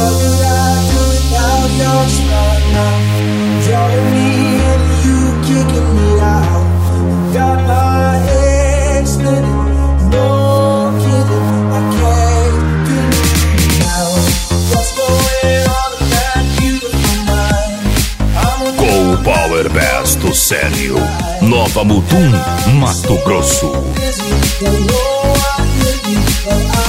would I do without your smile now? Drawing me in, you kicking me out. Got my head spinning, no kidding, I can't believe now. What's going on in that beautiful mind? Com o Power Bass do Sério, Nova Mutum, Mato Grosso. Busy, they know I hear you, but I